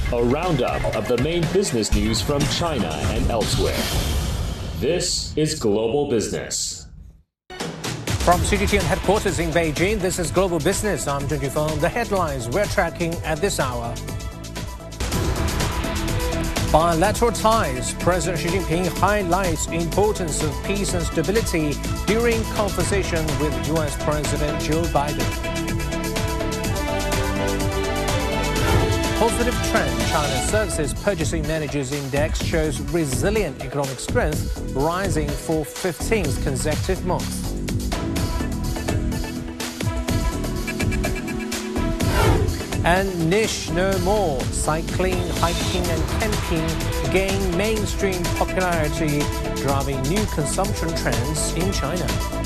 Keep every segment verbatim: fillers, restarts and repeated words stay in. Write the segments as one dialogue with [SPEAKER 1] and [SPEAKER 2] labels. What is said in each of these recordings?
[SPEAKER 1] a roundup of the main business news from China and elsewhere. This is Global Business.
[SPEAKER 2] From C G T N headquarters in Beijing, this is Global Business. I'm Zheng Jufeng. The headlines we're tracking at this hour. Bilateral ties. President Xi Jinping highlights importance of peace and stability during conversation with U S President Joe Biden. Positive trend. China's Services Purchasing Managers Index shows resilient economic strength, rising for fifteenth consecutive month. And niche no more. Cycling, hiking and camping gain mainstream popularity, driving new consumption trends in China.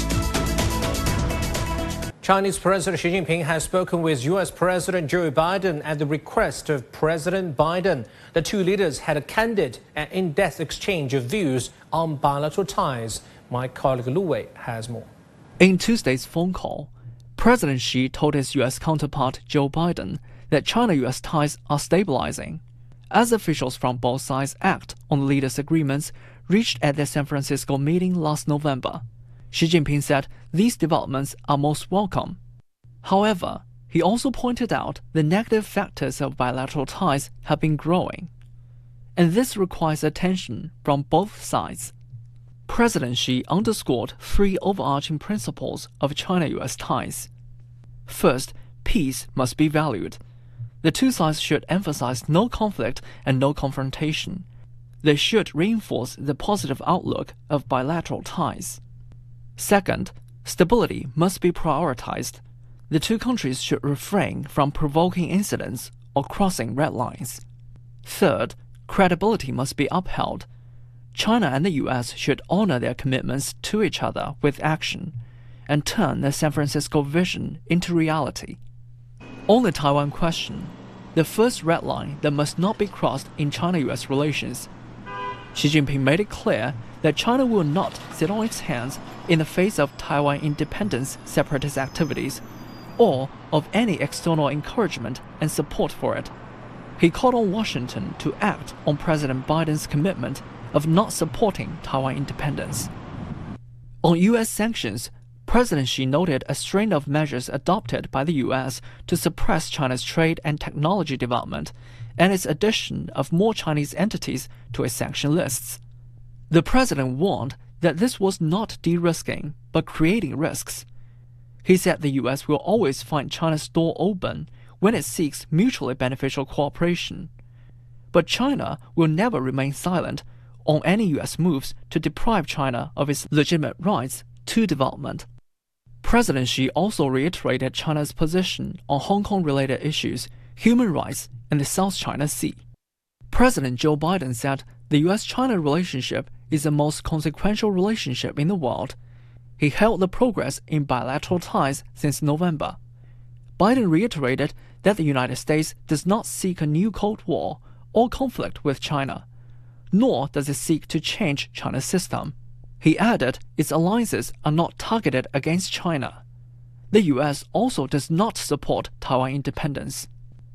[SPEAKER 2] Chinese President Xi Jinping has spoken with U S President Joe Biden at the request of President Biden. The two leaders had a candid and in-depth exchange of views on bilateral ties. My colleague Lu Wei has more.
[SPEAKER 3] In Tuesday's phone call, President Xi told his U S counterpart Joe Biden that China-U S ties are stabilizing. As officials from both sides act on the leaders' agreements reached at their San Francisco meeting last November, Xi Jinping said these developments are most welcome. However, he also pointed out the negative factors of bilateral ties have been growing, and this requires attention from both sides. President Xi underscored three overarching principles of China-U S ties. First, peace must be valued. The two sides should emphasize no conflict and no confrontation. They should reinforce the positive outlook of bilateral ties. Second, stability must be prioritized. The two countries should refrain from provoking incidents or crossing red lines. Third, credibility must be upheld. China and the U S should honor their commitments to each other with action and turn the San Francisco vision into reality. On the Taiwan question, the first red line that must not be crossed in China-U S relations, Xi Jinping made it clear that China will not sit on its hands in the face of Taiwan independence separatist activities or of any external encouragement and support for it. He called on Washington to act on President Biden's commitment of not supporting Taiwan independence. On U S sanctions, President Xi noted a string of measures adopted by the U S to suppress China's trade and technology development and its addition of more Chinese entities to its sanction lists. The president warned that this was not de-risking, but creating risks. He said the U S will always find China's door open when it seeks mutually beneficial cooperation. But China will never remain silent on any U S moves to deprive China of its legitimate rights to development. President Xi also reiterated China's position on Hong Kong-related issues, human rights, and the South China Sea. President Joe Biden said the U S-China relationship is the most consequential relationship in the world. He hailed the progress in bilateral ties since November. Biden reiterated that the United States does not seek a new Cold War or conflict with China, nor does it seek to change China's system. He added its alliances are not targeted against China. The U S also does not support Taiwan independence.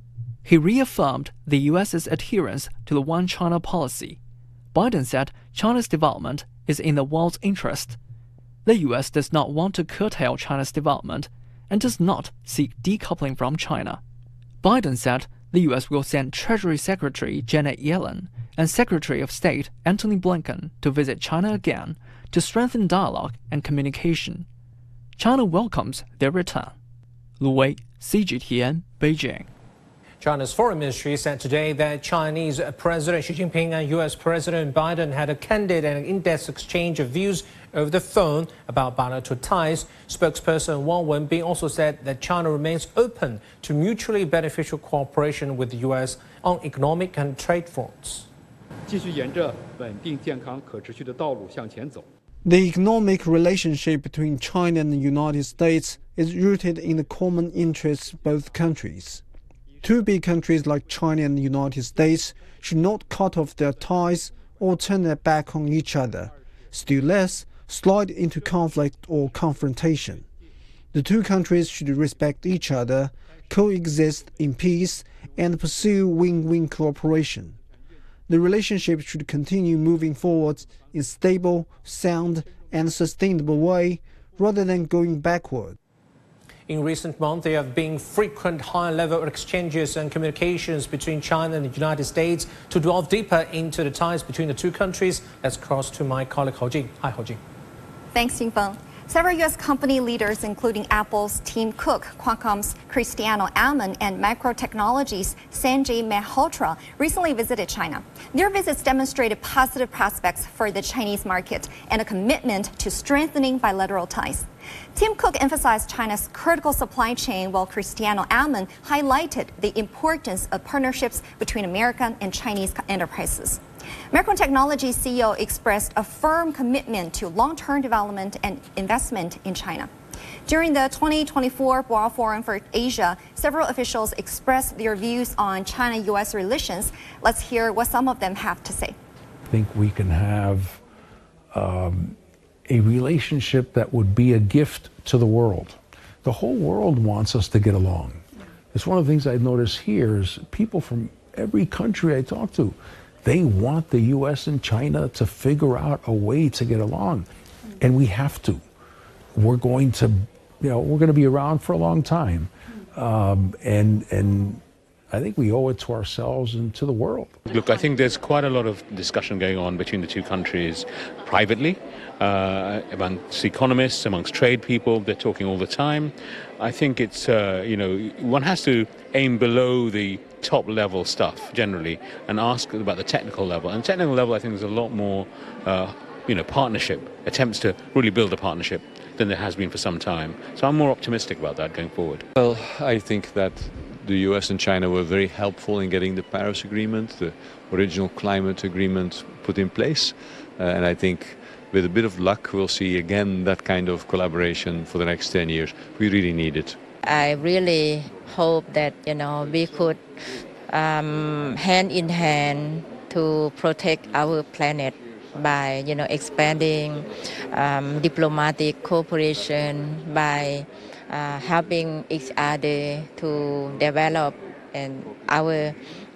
[SPEAKER 3] He reaffirmed the U S's adherence to the One China policy. Biden said China's development is in the world's interest. The U S does not want to curtail China's development and does not seek decoupling from China. Biden said the U S will send Treasury Secretary Janet Yellen and Secretary of State Antony Blinken to visit China again to strengthen dialogue and communication. China welcomes their return. Lu Wei, C G T N, Beijing.
[SPEAKER 2] China's foreign ministry said today that Chinese President Xi Jinping and U S President Biden had a candid and in-depth exchange of views over the phone about bilateral ties. Spokesperson Wang Wenbin also said that China remains open to mutually beneficial cooperation with the U S on economic and trade fronts.
[SPEAKER 4] 继续沿着稳定、健康、可持续的道路向前走。
[SPEAKER 5] The economic relationship between China and the United States is rooted in the common interests of both countries. Two big countries like China and the United States should not cut off their ties or turn their back on each other, still less slide into conflict or confrontation. The two countries should respect each other, coexist in peace, and pursue win-win cooperation. The relationship should continue moving forward in a stable, sound, and sustainable way, rather than going backward.
[SPEAKER 2] In recent months, there have been frequent high-level exchanges and communications between China and the United States. To delve deeper into the ties between the two countries, let's cross to my colleague Hou Jing. Hi, Hou Jing.
[SPEAKER 6] Thanks, Jinfeng. Several U S company leaders, including Apple's Tim Cook, Qualcomm's Cristiano Amon, and Micro Technologies' Sanjay Mehrotra, recently visited China. Their visits demonstrated positive prospects for the Chinese market and a commitment to strengthening bilateral ties. Tim Cook emphasized China's critical supply chain, while Cristiano Amon highlighted the importance of partnerships between American and Chinese enterprises. Micro Technology C E O expressed a firm commitment to long-term development and investment in China. During the twenty twenty-four Boao Forum for Asia, several officials expressed their views on China U S relations. Let's hear what some of them have to say.
[SPEAKER 7] I think we can have um, a relationship that would be a gift to the world. The whole world wants us to get along. It's one of the things I notice here is people from every country I talk to, they want the U S and China to figure out a way to get along. And we have to. We're going to, you know, we're going to be around for a long time. Um, and, and I think we owe it to ourselves and to the world.
[SPEAKER 8] Look, I think there's quite a lot of discussion going on between the two countries privately, uh, amongst economists, amongst trade people. They're talking all the time. I think it's, uh, you know, one has to aim below the top level stuff generally and ask about the technical level. And technical level, I think there's a lot more, uh, you know, partnership, attempts to really build a partnership than there has been for some time. So I'm more optimistic about that going forward.
[SPEAKER 9] Well, I think that the U S and China were very helpful in getting the Paris Agreement, the original climate agreement, put in place. Uh, and I think with a bit of luck, we'll see again that kind of collaboration for the next ten years. We really need it.
[SPEAKER 10] I really hope that, you know, we could um, hand in hand to protect our planet by, you know, expanding um, diplomatic cooperation, by uh, helping each other to develop and our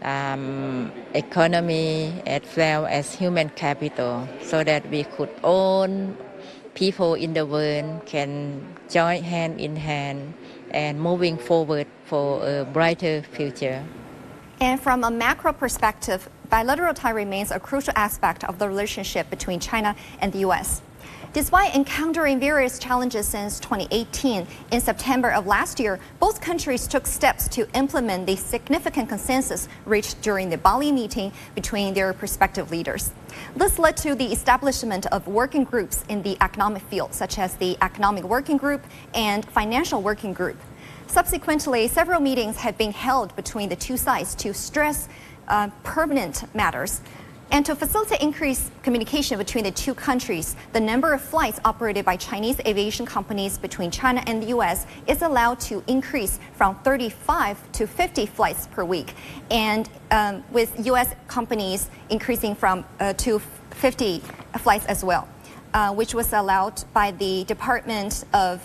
[SPEAKER 10] um, economy as well as human capital, so that we could own people in the world can join hand in hand and moving forward for a brighter future.
[SPEAKER 6] And from a macro perspective, bilateral tie remains a crucial aspect of the relationship between China and the U S. Despite encountering various challenges since twenty eighteen, in September of last year, both countries took steps to implement the significant consensus reached during the Bali meeting between their respective leaders. This led to the establishment of working groups in the economic field, such as the Economic Working Group and Financial Working Group. Subsequently, several meetings have been held between the two sides to stress uh, permanent matters. And to facilitate increased communication between the two countries, the number of flights operated by Chinese aviation companies between China and the U S is allowed to increase from thirty-five to fifty flights per week, and um, with U S companies increasing from uh, to fifty flights as well, uh, which was allowed by the Department of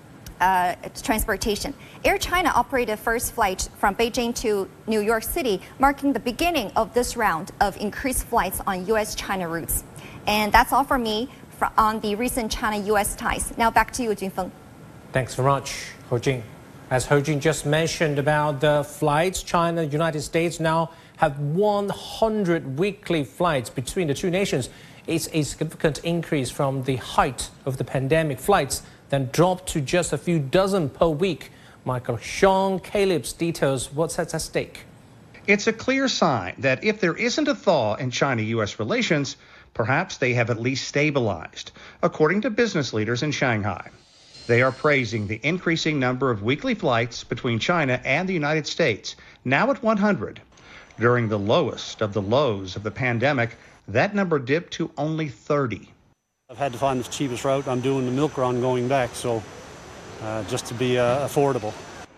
[SPEAKER 6] Uh, transportation. Air China operated first flight from Beijing to New York City, marking the beginning of this round of increased flights on U S China routes. And that's all for me for, on the recent China U S ties. Now back to you, Junfeng.
[SPEAKER 2] Thanks very much, Hou Jing. As Hou Jing just mentioned about the flights, China and the United States now have one hundred weekly flights between the two nations. It's a significant increase from the height of the pandemic. Flights then dropped to just a few dozen per week. Michael Sean Caleb's details what's at stake.
[SPEAKER 11] It's a clear sign that if there isn't a thaw in China U S relations, perhaps they have at least stabilized, according to business leaders in Shanghai. They are praising the increasing number of weekly flights between China and the United States, now at one hundred. During the lowest of the lows of the pandemic, that number dipped to only thirty.
[SPEAKER 12] I've had to find the cheapest route. I'm doing the milk run going back, so uh, just to be uh, affordable.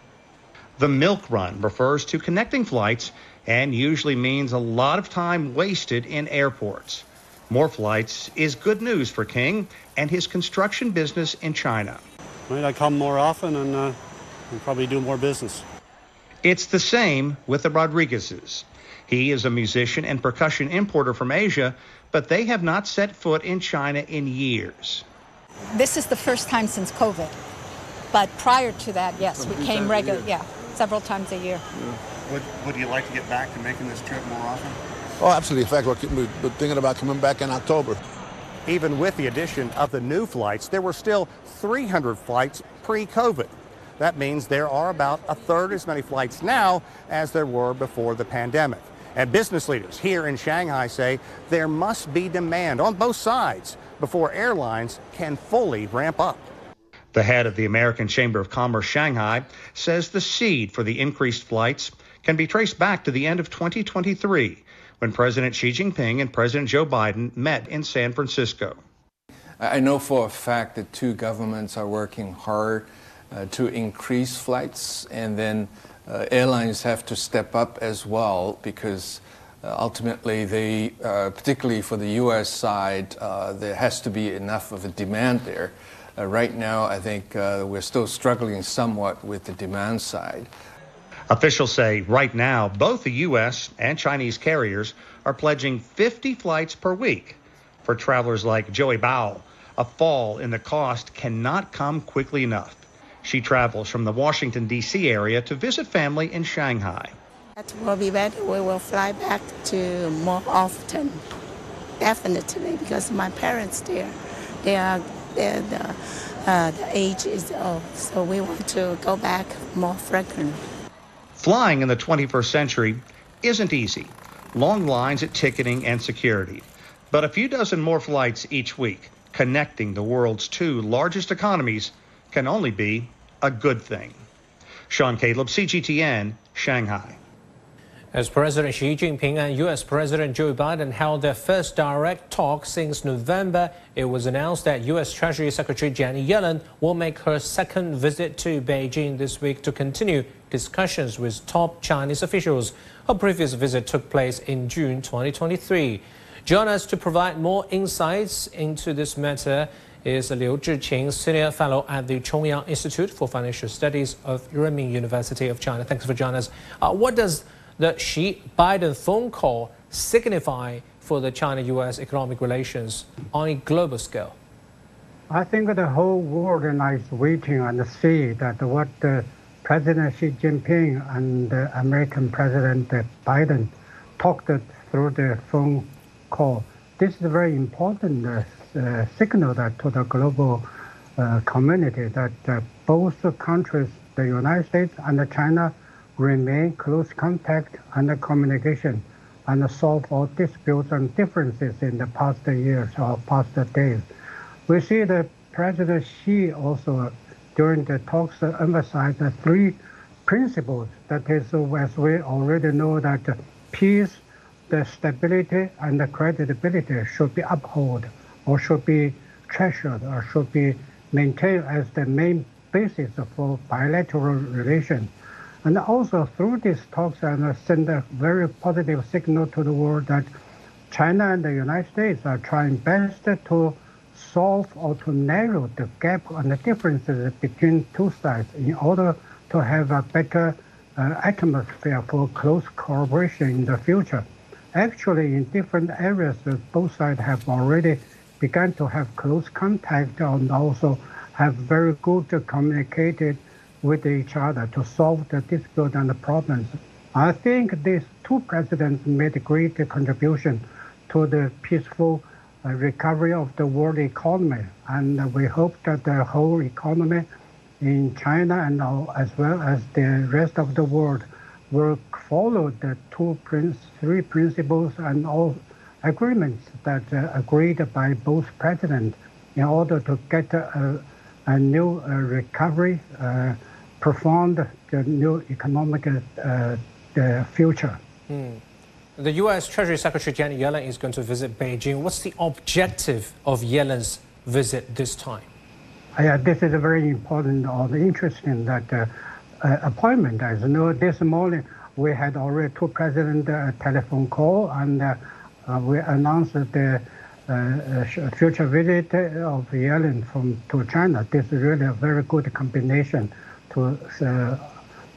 [SPEAKER 11] The milk run refers to connecting flights and usually means a lot of time wasted in airports. More flights is good news for King and his construction business in China.
[SPEAKER 12] I mean, I come more often and uh, we'll probably do more business.
[SPEAKER 11] It's the same with the Rodriguezes. He is a musician and percussion importer from Asia, but they have not set foot in China in years.
[SPEAKER 13] This is the first time since COVID. But prior to that, yes, we came regularly, yeah, several times a year.
[SPEAKER 14] Yeah. Would, would you like to get back to making this trip more often?
[SPEAKER 15] Oh, absolutely. In fact, we're, we're thinking about coming back in October.
[SPEAKER 16] Even with the addition of the new flights, there were still three hundred flights pre-COVID. That means there are about a third as many flights now as there were before the pandemic. And business leaders here in Shanghai say there must be demand on both sides before airlines can fully ramp up.
[SPEAKER 11] The head of the American Chamber of Commerce Shanghai says the seed for the increased flights can be traced back to the end of twenty twenty-three, when President Xi Jinping and President Joe Biden met in San Francisco.
[SPEAKER 17] I know for a fact that two governments are working hard uh, to increase flights, and then uh, airlines have to step up as well, because uh, ultimately they, uh, particularly for the U S side, uh, there has to be enough of a demand there. Uh, right now, I think uh, we're still struggling somewhat with the demand side.
[SPEAKER 11] Officials say right now, both the U S and Chinese carriers are pledging fifty flights per week. For travelers like Joey Bao, a fall in the cost cannot come quickly enough. She travels from the Washington, D C area to visit family in Shanghai.
[SPEAKER 18] It will be better. We will fly back to more often, definitely, because my parents there, they are, they're the, uh, the age is old, so we want to go back more frequently.
[SPEAKER 11] Flying in the twenty-first century isn't easy. Long lines at ticketing and security. But a few dozen more flights each week, connecting the world's two largest economies, can only be a good thing. Sean Caleb, C G T N, Shanghai.
[SPEAKER 2] As President Xi Jinping and U S President Joe Biden held their first direct talk since November, it was announced that U S Treasury Secretary Janet Yellen will make her second visit to Beijing this week to continue discussions with top Chinese officials. Her previous visit took place in June twenty twenty-three. Join us to provide more insights into this matter is Liu Zhiqing, Senior Fellow at the Chongyang Institute for Financial Studies of Renmin University of China. Thanks for joining us. Uh, what does the Xi-Biden phone call signify for the China-U S economic relations on a global scale?
[SPEAKER 19] I think the whole world is waiting and see that what uh, President Xi Jinping and uh, American President Biden talked through the phone call. This is a very important uh, uh, signal that to the global uh, community that uh, both countries, the United States and China, remain close contact and communication and solve all disputes and differences in the past years or past days. We see that President Xi also during the talks uh, emphasized the three principles. That is, uh, as we already know, that uh, peace, the stability, and the credibility should be upheld or should be treasured or should be maintained as the main basis for bilateral relations. And also through these talks, and send a very positive signal to the world that China and the United States are trying best to solve or to narrow the gap and the differences between two sides in order to have a better uh, atmosphere for close cooperation in the future. Actually, in different areas, uh, both sides have already begun to have close contact and also have very good uh, communicated with each other to solve the dispute and the problems. I think these two presidents made a great contribution to the peaceful uh, recovery of the world economy, and uh, we hope that the whole economy in China and all, as well as the rest of the world will follow the two prin three principles and all agreements that uh, agreed by both presidents in order to get a, a new uh, recovery, uh, profound the new economic uh, the future.
[SPEAKER 2] Hmm. The U S Treasury Secretary Janet Yellen is going to visit Beijing. What's the objective of Yellen's visit this time?
[SPEAKER 19] Yeah, this is a very important or interesting that uh, uh, appointment. As you know, this morning we had already two president uh, telephone call, and uh, uh, we announced the uh, future visit of Yellen from to China. This is really a very good combination to uh,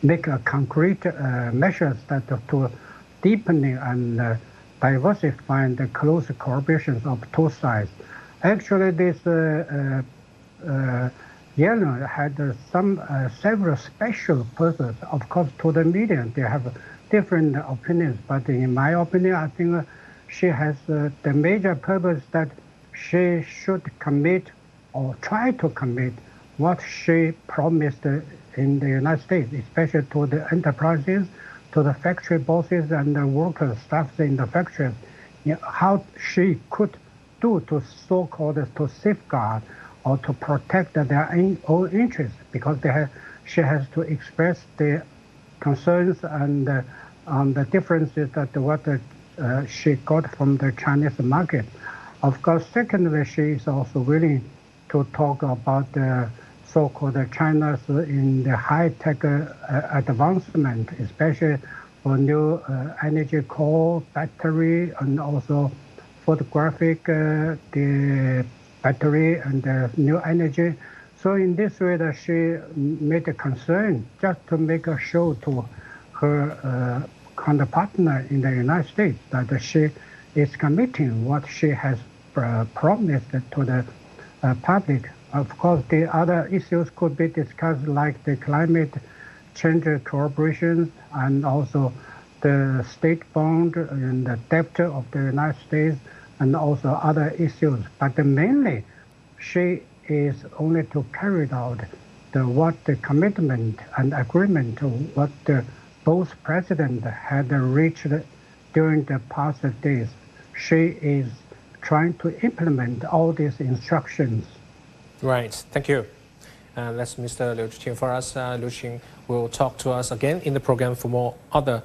[SPEAKER 19] make a concrete uh, measures that to deepening and uh, diversifying the close cooperations of two sides. Actually, this uh, uh, uh, Yellen had uh, some uh, several special purposes. Of course, to the media, they have different opinions. But in my opinion, I think uh, she has uh, the major purpose that she should commit or try to commit what she promised uh, in the United States, especially to the enterprises, to the factory bosses and the workers, staff in the factories, you know, how she could do to so-called to safeguard or to protect their own interests, because they have, she has to express the concerns and uh, on the differences that what uh, she got from the Chinese market. Of course, secondly, she is also willing to talk about the so-called China's in the high-tech uh, advancement, especially for new uh, energy core, battery, and also photographic, uh, the battery and the new energy. So in this way, that she made a concern just to make a show to her uh, counterpartner in the United States that she is committing what she has uh, promised to the uh, public. Of course, the other issues could be discussed, like the climate change cooperation and also the state bond and the debt of the United States and also other issues. But mainly, she is only to carry out the what the commitment and agreement to what the, both presidents had reached during the past days. She is trying to implement all these instructions.
[SPEAKER 2] Right, thank you. Uh, that's Mister Liu Zhiqing for us. Uh, Liu Zhiqing will talk to us again in the program for more other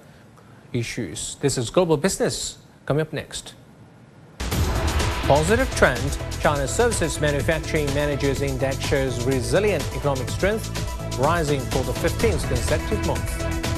[SPEAKER 2] issues. This is Global Business. Coming up next. Positive trend. China's Services Manufacturing Managers Index shows resilient economic strength, rising for the fifteenth consecutive month.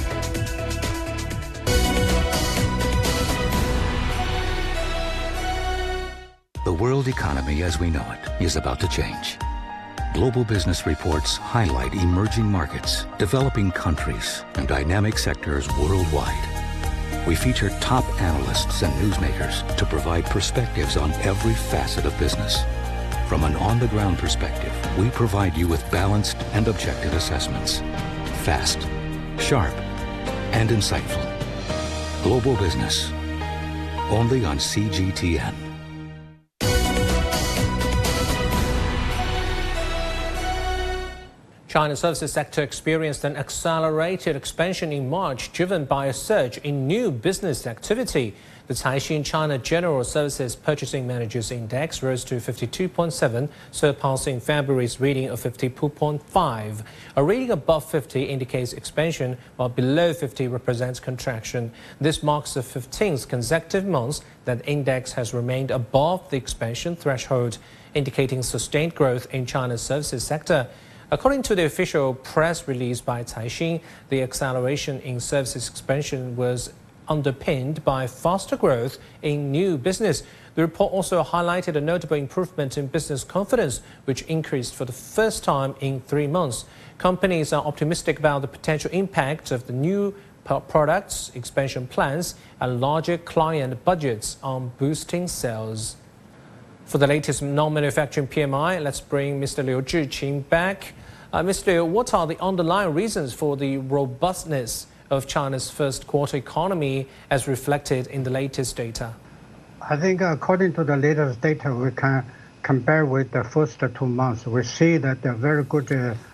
[SPEAKER 20] The world economy as we know it is about to change. Global business reports highlight emerging markets, developing countries, and dynamic sectors worldwide. We feature top analysts and newsmakers to provide perspectives on every facet of business. From an on-the-ground perspective, we provide you with balanced and objective assessments. Fast, sharp, and insightful. Global Business. Only on C G T N.
[SPEAKER 2] China's services sector experienced an accelerated expansion in March, driven by a surge in new business activity. The Caixin China General Services Purchasing Managers Index rose to fifty-two point seven, surpassing February's reading of fifty-two point five. A reading above fifty indicates expansion, while below fifty represents contraction. This marks the fifteenth consecutive month that index has remained above the expansion threshold, indicating sustained growth in China's services sector. According to the official press release by Caixin, the acceleration in services expansion was underpinned by faster growth in new business. The report also highlighted a notable improvement in business confidence, which increased for the first time in three months. Companies are optimistic about the potential impact of the new products, expansion plans, and larger client budgets on boosting sales. For the latest non-manufacturing P M I, let's bring Mister Liu Zhiqing back. Uh, Mister Liu, what are the underlying reasons for the robustness of China's first quarter economy as reflected in the latest data?
[SPEAKER 19] I think according to the latest data, we can compare with the first two months. We see that there are very good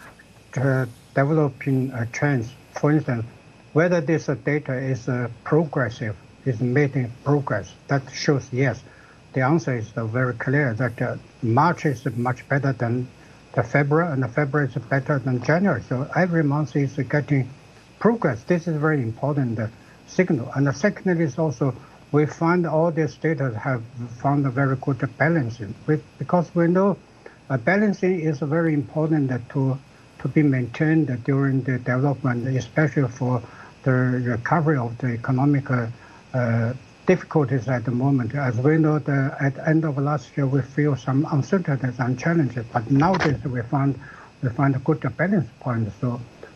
[SPEAKER 19] uh, uh, developing uh, trends. For instance, whether this uh, data is uh, progressive, is making progress, that shows yes. The answer is uh, very clear that uh, March is much better than the February, and the February is better than January. So every month is getting progress. This is a very important uh, signal. And the second is also we find all these data have found a very good balancing, with, because we know uh, balancing is very important uh, to to be maintained uh, during the development, especially for the recovery of the economic uh, uh, difficulties at the moment. As we know, the, at the end of last year, we feel some uncertainties and challenges, but nowadays we find we find a good balance point. So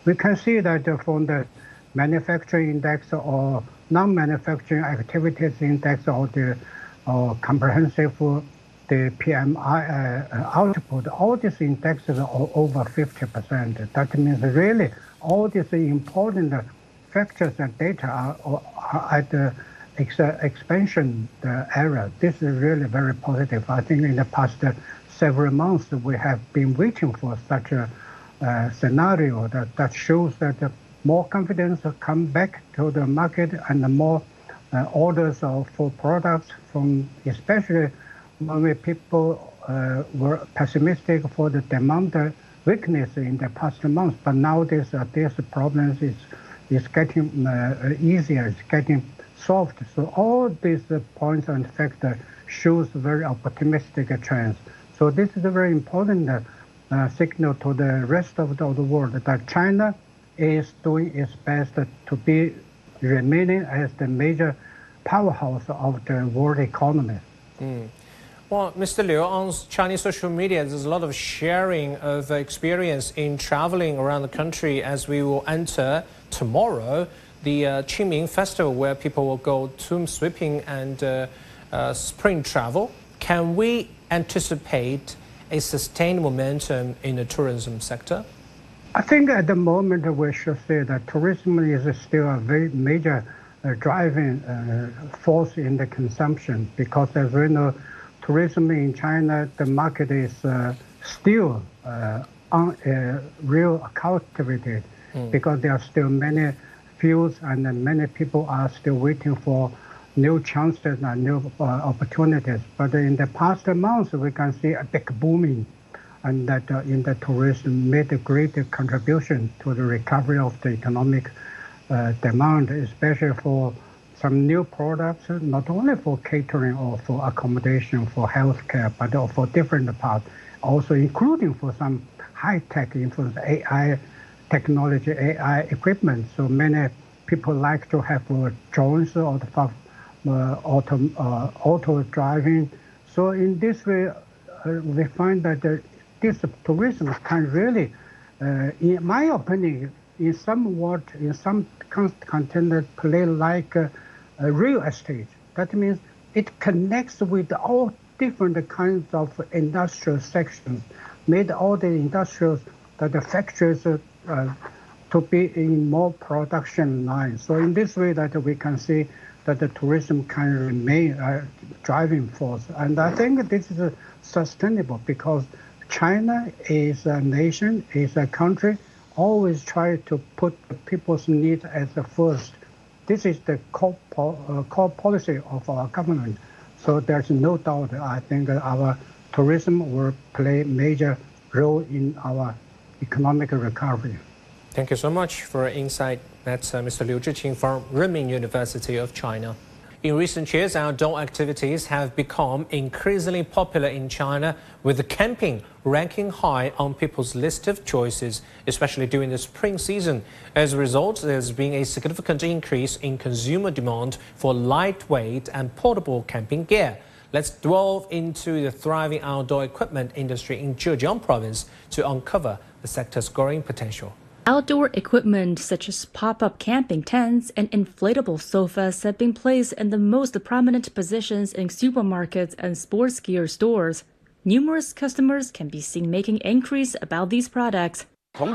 [SPEAKER 19] we can see that from the manufacturing index or non-manufacturing activities index or the or comprehensive the P M I uh, output, all these indexes are over fifty percent. That means really all these important factors and data are, are at the ex expansion area. This is really very positive. I think in the past uh, several months we have been waiting for such a uh, scenario that, that shows that uh, more confidence come back to the market and more uh, orders of, for products from, especially when people uh, were pessimistic for the demand weakness in the past months. But now this, uh, this problem is, is getting uh, easier, it's getting solved. So all these uh, points and factors shows very optimistic trends. So this is a very important uh, uh, signal to the rest of the, of the world that China is doing its best to be remaining as the major powerhouse of the world economy.
[SPEAKER 2] Mm. Well, Mister Liu, on Chinese social media, there's a lot of sharing of experience in traveling around the country as we will enter tomorrow the uh, Qingming Festival, where people will go tomb sweeping and uh, uh, spring travel. Can we anticipate a sustained momentum in the tourism sector?
[SPEAKER 19] I think at the moment we should say that tourism is still a very major uh, driving uh, force in the consumption, because as we know, tourism in China, the market is uh, still uh, un, uh, real cultivated, mm. because there are still many fields and many people are still waiting for new chances and new uh, opportunities. But in the past months, we can see a big booming, and that uh, in the tourism made a great contribution to the recovery of the economic uh, demand, especially for some new products, not only for catering or for accommodation, for healthcare, but also for different parts, also including for some high-tech influence, A I technology, A I equipment. So many people like to have uh, drones or the, uh, auto, uh, auto driving. So in this way, uh, we find that uh, this tourism can really, uh, in my opinion, in somewhat, in some content play like uh, a real estate. That means it connects with all different kinds of industrial sections, made all the industrials, that the factories uh, uh, to be in more production lines. So in this way that we can see that the tourism can remain a driving force. And I think this is uh, sustainable, because China is a nation, is a country, always try to put people's needs as the first. This is the core, uh, core policy of our government. So there's no doubt, I think our tourism will play a major role in our economic recovery.
[SPEAKER 2] Thank you so much for your insight. That's uh, Mister Liu Zhiqing from Renmin University of China. In recent years, outdoor activities have become increasingly popular in China, with camping ranking high on people's list of choices, especially during the spring season. As a result, there's been a significant increase in consumer demand for lightweight and portable camping gear. Let's delve into the thriving outdoor equipment industry in Zhejiang province to uncover the sector's growing potential.
[SPEAKER 21] Outdoor equipment such as pop-up camping tents and inflatable sofas have been placed in the most prominent positions in supermarkets and sports gear stores. Numerous customers can be seen making inquiries about these products.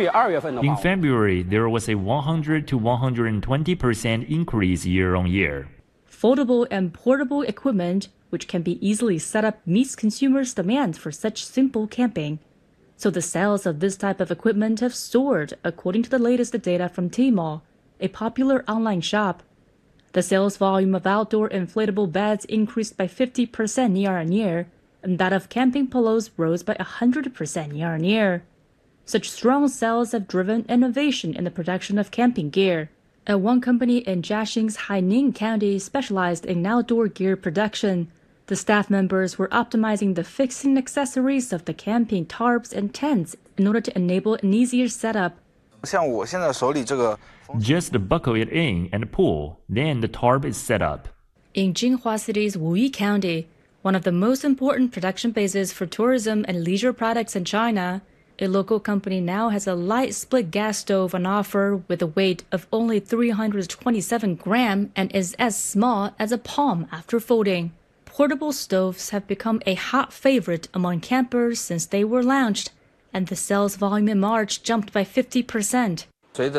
[SPEAKER 22] In February, there was a one hundred to one hundred twenty percent increase year on year.
[SPEAKER 21] Foldable and portable equipment, which can be easily set up, meets consumers' demand for such simple camping. So the sales of this type of equipment have soared, according to the latest data from Tmall, a popular online shop. The sales volume of outdoor inflatable beds increased by fifty percent year-on-year, and that of camping pillows rose by one hundred percent year-on-year. Such strong sales have driven innovation in the production of camping gear. At one company in Jiaxing's Haining County specialized in outdoor gear production, the staff members were optimizing the fixing accessories of the camping tarps and tents in order to enable an easier setup.
[SPEAKER 22] Just buckle it in and pull, then the tarp is set up.
[SPEAKER 21] In Jinhua City's Wuyi County, one of the most important production bases for tourism and leisure products in China, A local company now has a light split gas stove on offer with a weight of only three hundred twenty-seven grams and is as small as a palm after folding. Portable stoves have become a hot favorite among campers since they were launched, and the sales volume in March jumped by fifty percent.
[SPEAKER 22] Due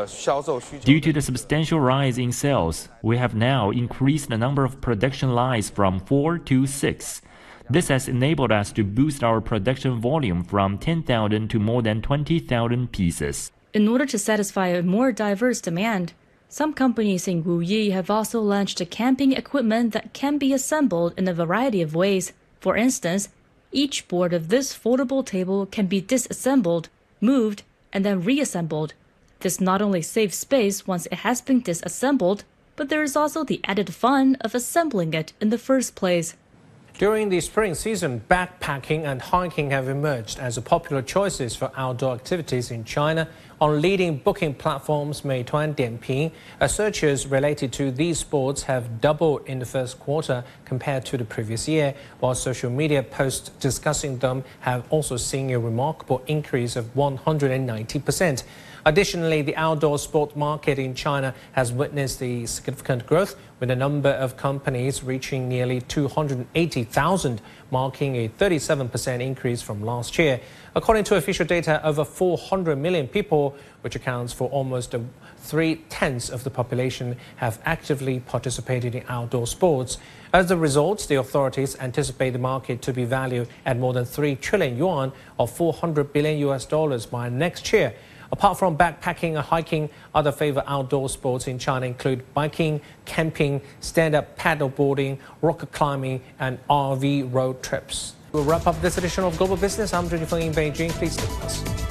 [SPEAKER 22] to the substantial rise in sales, we have now increased the number of production lines from four to six. This has enabled us to boost our production volume from ten thousand to more than twenty thousand pieces.
[SPEAKER 21] In order to satisfy a more diverse demand, some companies in Wuyi have also launched a camping equipment that can be assembled in a variety of ways. For instance, each board of this foldable table can be disassembled, moved, and then reassembled. This not only saves space once it has been disassembled, but there is also the added fun of assembling it in the first place.
[SPEAKER 2] During the spring season, backpacking and hiking have emerged as popular choices for outdoor activities in China. On leading booking platforms Meituan Dianping, searches related to these sports have doubled in the first quarter compared to the previous year, while social media posts discussing them have also seen a remarkable increase of one hundred ninety percent. Additionally, the outdoor sport market in China has witnessed a significant growth, with the number of companies reaching nearly two hundred eighty thousand, marking a thirty-seven percent increase from last year. According to official data, over four hundred million people, which accounts for almost three-tenths of the population, have actively participated in outdoor sports. As a result, the authorities anticipate the market to be valued at more than three trillion yuan, or four hundred billion U S dollars by next year. Apart from backpacking and hiking, other favorite outdoor sports in China include biking, camping, stand-up paddleboarding, rock climbing, and R V road trips. We'll wrap up this edition of Global Business. I'm Judy Feng in Beijing. Please stay with us.